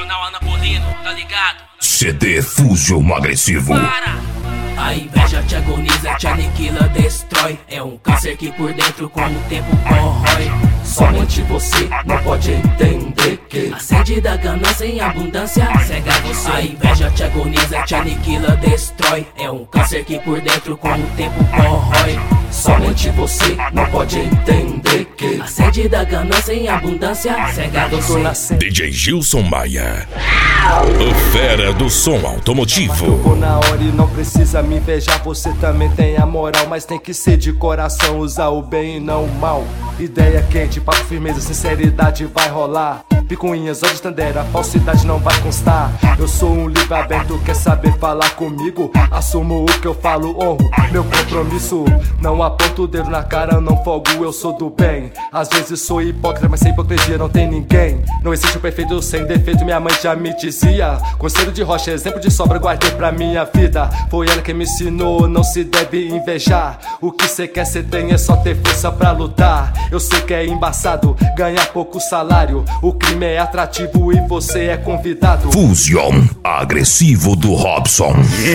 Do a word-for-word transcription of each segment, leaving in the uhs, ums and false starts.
original anapolino, tá ligado? C D Fusion agressivo. Para! A inveja te agoniza, te aniquila, destrói. É um câncer que por dentro com o tempo corrói. Somente você não pode entender que a sede da ganância em abundância cega você. A inveja te agoniza, te aniquila, destrói. É um câncer que por dentro com o tempo corrói. Somente você não pode entender que a sede da ganância em abundância cega você. D J Gilson Maia, o fera do som automotivo. Eu vou na hora e não precisa me invejar. Você também tem a moral, mas tem que ser de coração. Usar o bem e não o mal. Ideia quente, papo firmeza, sinceridade vai rolar. Picuinhas, olhos tandera, falsidade não vai constar. Eu sou um livro aberto, quer saber falar comigo? Assumo o que eu falo, honro meu compromisso. Não aponto o dedo na cara, não folgo, eu sou do bem. Às vezes sou hipócrita, mas sem hipocrisia não tem ninguém. Não existe o perfeito sem defeito, minha mãe já me dizia. Conselho de rocha, exemplo de sobra, guardei pra minha vida. Foi ela que me ensinou, não se deve invejar. O que cê quer, cê tem, é só ter força pra lutar. Eu sei que é embaçado, ganhar pouco salário. O crime é atrativo e você é convidado. Fusion agressivo do Robson.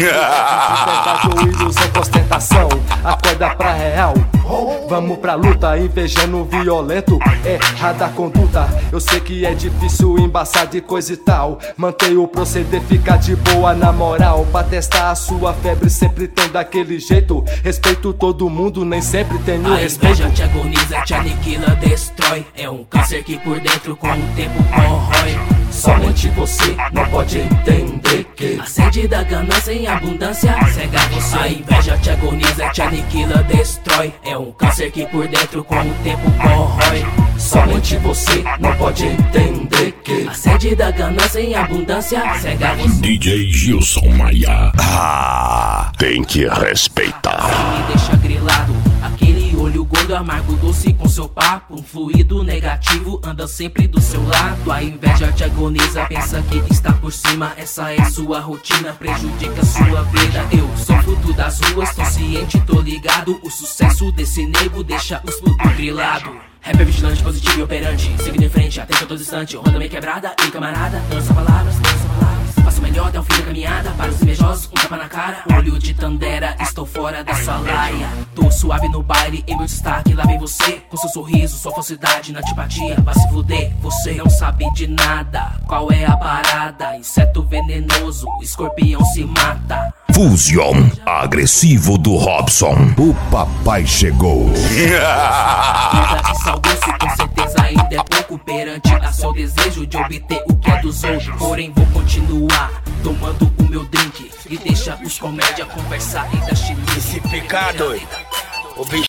Ilusão com ostentação, acorda pra real. Vamos pra luta, invejando violento, errada a conduta. Eu sei que é difícil, embaçado e coisa e tal. Mantém o proceder, fica de boa na moral. Pra testar a sua febre, sempre tem daquele jeito. Respeito todo mundo, nem sempre tenho a respeito. A inveja te agoniza, te aniquila, destrói. É um câncer que por dentro com o tempo corrói. Somente você não pode entender que a sede da ganância em abundância cega você. A inveja te agoniza, te aniquila, destrói. É um câncer que por dentro com o tempo corrói. Somente você não pode entender que a sede da ganância em abundância cega você. D J Gilson Maia. Ah, tem que respeitar. Me deixa grilado, aquele olho gordo, amargo, doce com seu papo. Um fluido negativo anda sempre do seu lado. A inveja te agoniza, pensa que está por cima. Essa é sua rotina, prejudica sua vida. Eu sou fruto das ruas, tô ciente, tô ligado. O sucesso desse nego deixa os putos grilado. Rap é vigilante, positivo e operante. Seguindo em frente, atento a todo instante. Honra também quebrada, e camarada, lança palavras, lança palavras. Faço melhor até o fim da caminhada. Para os invejosos, um tapa na cara. Olho de tandera, estou fora da sua laia. Tô suave no baile, em meu destaque. Lá vem você, com seu sorriso, sua falsidade na antipatia. Vai se fuder, você não sabe de nada. Qual é a parada? Inseto venenoso, escorpião se mata. Fusion agressivo do Robson. O papai chegou. Salvou-se, com certeza ainda é pouco perante a seu desejo de obter o que é dos outros. Porém vou continuar tomando o meu drink e deixa os comédia conversar e dar chilique. Se ficar doido, o bicho